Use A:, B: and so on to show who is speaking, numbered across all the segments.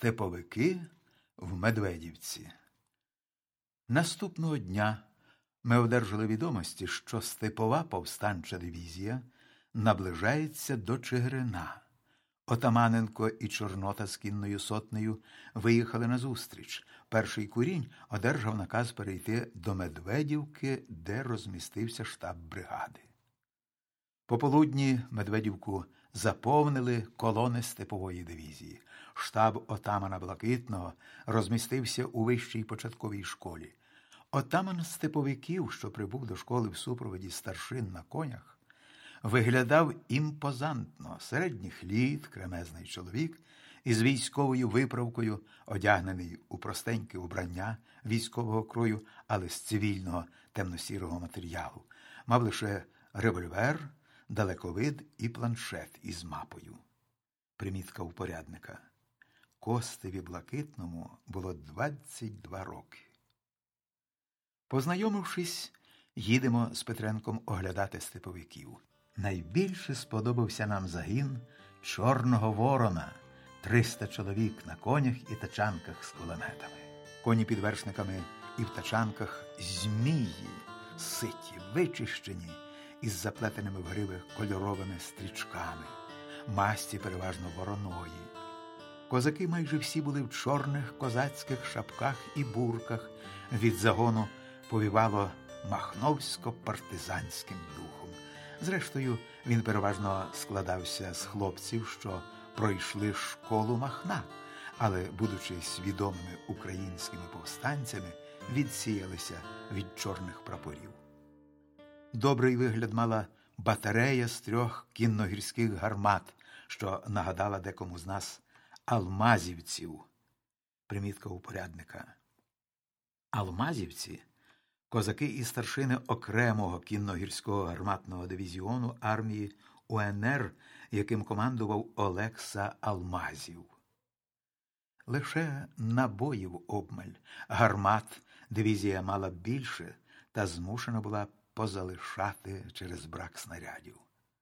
A: Степовики в Медведівці. Наступного дня ми одержали відомості, що степова повстанча дивізія наближається до Чигирина. Отаманенко і Чорнота з кінною сотнею виїхали назустріч. Перший курінь одержав наказ перейти до Медведівки, де розмістився штаб бригади. Пополудні Медведівку заповнили колони степової дивізії. Штаб отамана Блакитного розмістився у вищій початковій школі. Отаман степовиків, що прибув до школи в супроводі старшин на конях, виглядав імпозантно. Середніх літ, кремезний чоловік із військовою виправкою, одягнений у простеньке убрання військового крою, але з цивільного темно-сірого матеріалу. Мав лише револьвер, далековид і планшет із мапою. Примітка упорядника. Костеві Блакитному було 22 роки. Познайомившись, їдемо з Петренком оглядати степовиків. Найбільше сподобався нам загін Чорного Ворона. 300 чоловік на конях і тачанках з кулеметами. Коні під вершниками і в тачанках змії, ситі, вичищені, із заплетеними в гриви кольоровими стрічками, масті переважно вороної. Козаки майже всі були в чорних козацьких шапках і бурках. Від загону повівало махновсько-партизанським духом. Зрештою, він переважно складався з хлопців, що пройшли школу Махна, але, будучи свідомими українськими повстанцями, відсіялися від чорних прапорів. Добрий вигляд мала батарея з 3 кінногірських гармат, що нагадала декому з нас алмазівців. Примітка упорядника. Алмазівці – козаки і старшини окремого кінногірського гарматного дивізіону армії УНР, яким командував Олекса Алмазів. Лише набоїв обмаль. Гармат дивізія мала більше та змушена була позалишати через брак снарядів.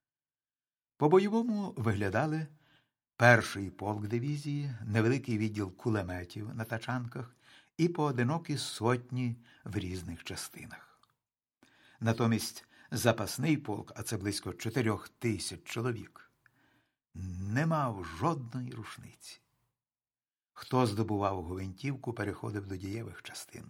A: По-бойовому виглядали перший полк дивізії, невеликий відділ кулеметів на тачанках і поодинокі сотні в різних частинах. Натомість запасний полк, а це близько 4000 чоловік, не мав жодної рушниці. Хто здобував гвинтівку, переходив до дієвих частин.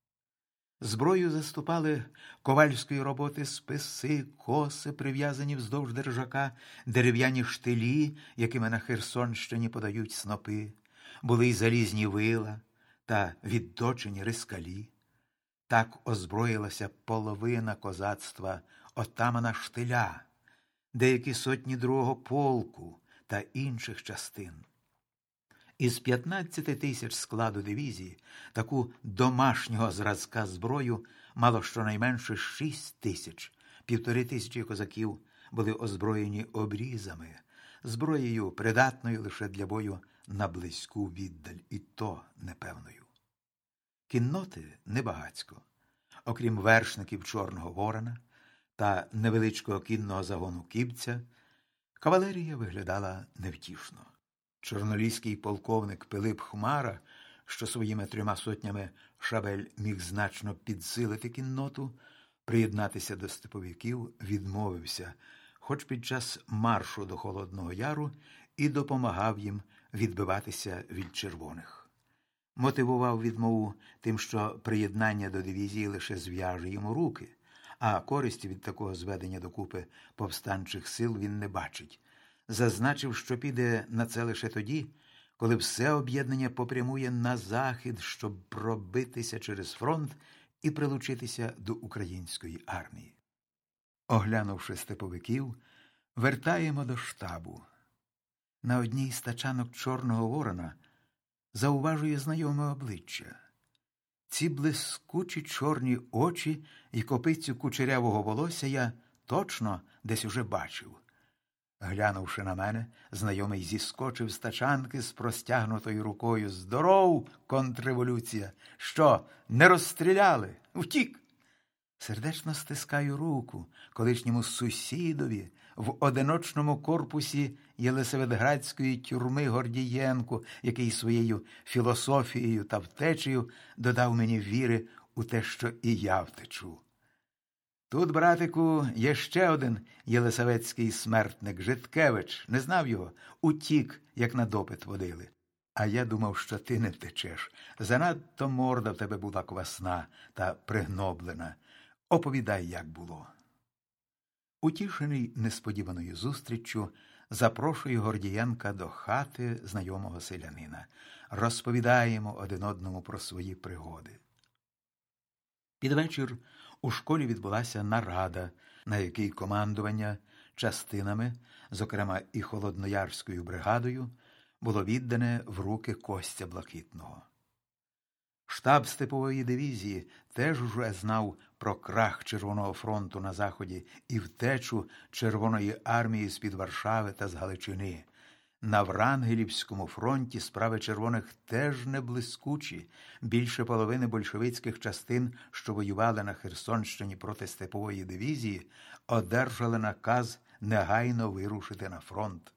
A: Зброю заступали ковальської роботи списи, коси, прив'язані вздовж держака, дерев'яні штилі, якими на Херсонщині подають снопи, були й залізні вила та відточені рискалі. Так озброїлася половина козацтва отамана Штиля, деякі сотні 2-го полку та інших частин. Із 15 000 складу дивізії таку домашнього зразка зброю мало щонайменше 6 000. 1500 козаків були озброєні обрізами, зброєю придатною лише для бою на близьку віддаль, і то непевною. Кінноти небагацько. Окрім вершників Чорного Ворона та невеличкого кінного загону Кібця, кавалерія виглядала невтішно. Чорноліський полковник Пилип Хмара, що своїми 3 сотнями шабель міг значно підсилити кінноту, приєднатися до степовиків відмовився, хоч під час маршу до Холодного Яру і допомагав їм відбиватися від червоних. Мотивував відмову тим, що приєднання до дивізії лише зв'яже йому руки, а користі від такого зведення докупи повстанчих сил він не бачить. Зазначив, що піде на це лише тоді, коли все об'єднання попрямує на захід, щоб пробитися через фронт і прилучитися до української армії. Оглянувши степовиків, вертаємо до штабу. На одній з тачанок Чорного Ворона зауважує знайоме обличчя. Ці блискучі чорні очі і копицю кучерявого волосся я точно десь уже бачив. Глянувши на мене, знайомий зіскочив з тачанки з простягнутою рукою. «Здоров, контрреволюція! Що, не розстріляли? Втік!» Сердечно стискаю руку колишньому сусідові, в одиночному корпусі Єлисаветградської тюрми Гордієнко, який своєю філософією та втечею додав мені віри у те, що і я втечу. Тут, братику, є ще один єлисаветський смертник, Житкевич. Не знав його? Утік, як на допит водили. А я думав, що ти не втечеш. Занадто морда в тебе була квасна та пригноблена. Оповідай, як було. Утішений несподіваною зустріччю, запрошую Гордієнка до хати знайомого селянина. Розповідаємо один одному про свої пригоди. Під вечір у школі відбулася нарада, на якій командування частинами, зокрема і Холодноярською бригадою, було віддане в руки Костя Блакитного. Штаб степової дивізії теж уже знав про крах Червоного фронту на Заході і втечу Червоної армії з-під Варшави та з Галичини. На Врангелівському фронті справи червоних теж не блискучі. Більше половини большевицьких частин, що воювали на Херсонщині проти степової дивізії, одержали наказ негайно вирушити на фронт.